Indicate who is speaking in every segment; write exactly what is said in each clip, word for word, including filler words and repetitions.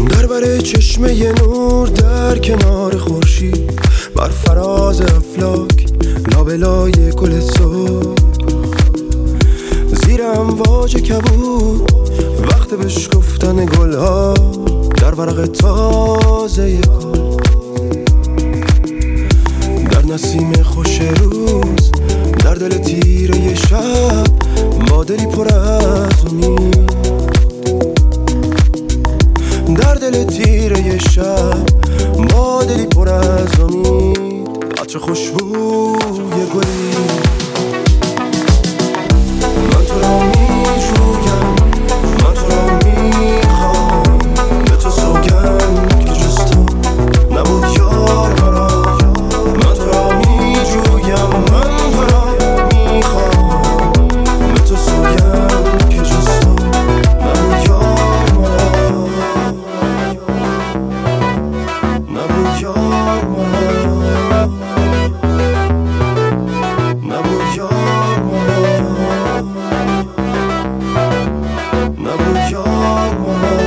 Speaker 1: در بر چشمه نور در کنار خورشید، بر فراز افلاک لابلای گل صبح، زیر امواج کبود وقت بشکفتن گلها در ورق تازه گل، در نسیم خوش روز، در دل تیره شب، با دلی پر از امید، در دل تیره شب، با دلی پر از امید، عطر خوشبوی گلی. من تو را می جویم، من تو را می خواهم، به تو سوگند که جز تو نبود یار مرا. من تو را می جویم، من تو را می خواهم، به تو سوگند که جز تو نبود یار مرا، نبود یار مرا، نبود یار مرا، نبود یار مرا.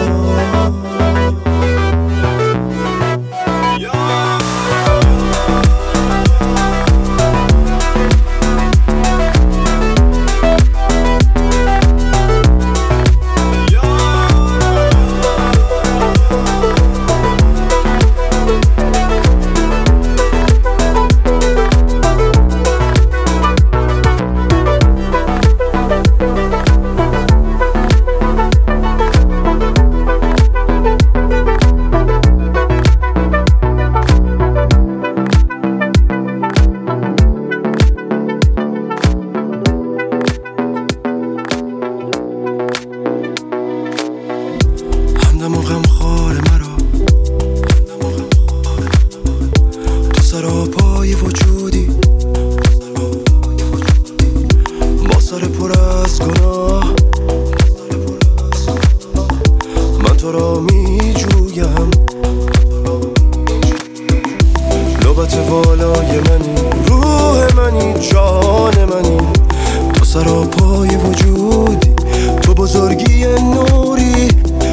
Speaker 1: همدم و غمخوار مرا، تو سراپای وجودی، با سر پر از گناه. من تو را می جویم، لبت والای منی، روح منی، جان منی، تو سراپای وجودی، تو بزرگی نوری.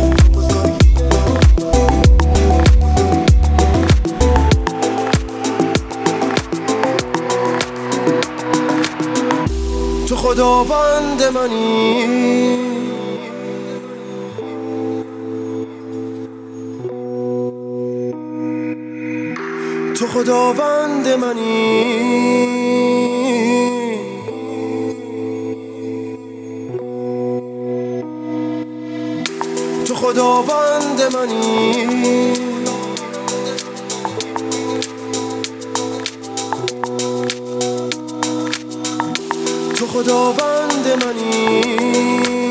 Speaker 1: تو خداوند منی، تو خداوند منی، تو خداوند منی، تو خداوند منی.